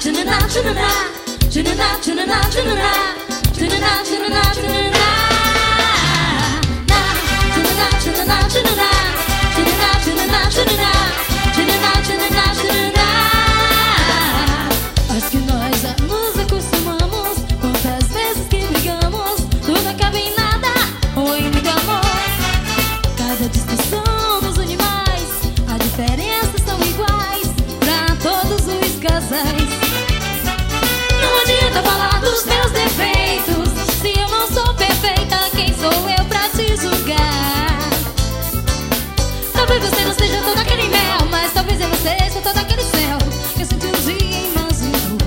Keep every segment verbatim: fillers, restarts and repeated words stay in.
Acho que nós já nos acostumamos. Quantas vezes que brigamos, tudo acaba em nada ou em muito amor. Cada discussão nos une mais, as diferenças são iguais pra todos os casais. Não adianta falar dos meus defeitos, se eu não sou perfeita, quem sou eu pra te julgar? Talvez você não seja todo aquele mel, mas talvez eu não seja todo aquele céu que eu senti um dia e imaginou.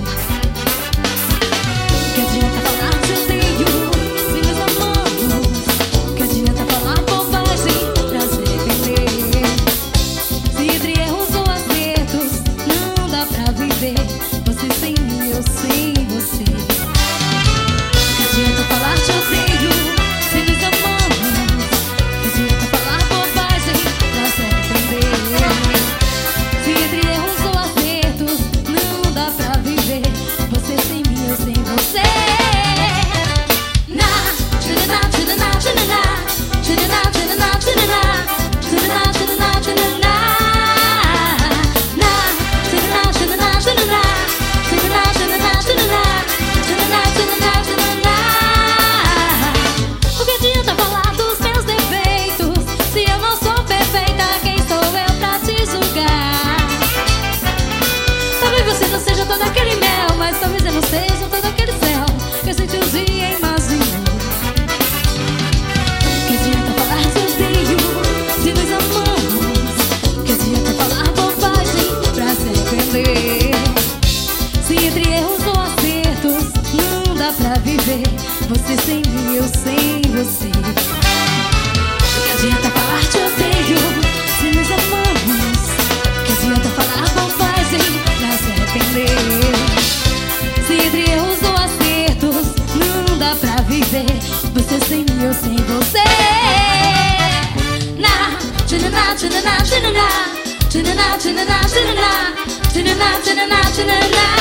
Que adianta falar de odeio se nos amamos? Que adianta falar bobagem pra se defender? Se entre erros ou acertos não dá pra viver, você sem mim, eu sem você. Que adianta falar de odeio se nos amamos? Que adianta falar bobagem pra se defender? Se entre erros ou acertos não dá pra viver, você sem mim, eu sem você. Na, tchurana, tchurana, tchurana, tchurana, tchurana, tchurana, tchurana, tchurana, tchurana. Na, tchurana, tchurana, tchurana, tchurana, tchurana, tchurana, tchurana, tchurana, tchurana. O que adianta falar dos meus defeitos, se eu não sou perfeita, quem sou eu pra te julgar? Talvez você não seja todo aquele mel, mas talvez eu não seja todo aquele céu que a gente um dia imaginou. Que adianta falar de odeio se nos amamos? Que adianta falar bobagem pra se defender? Se entre erros ou acertos não dá pra viver, você sem mim, eu sem você. Que adianta falar de odeio se nos amamos? Que adianta falar bobagem pra se defender? Se entre erros ou acertos não dá pra viver, você sem mim, eu sem você. Na, tchurana, tchurana, tchurana, tchurana, tchurana, tchurana, tchurana, tchurana, tchurana.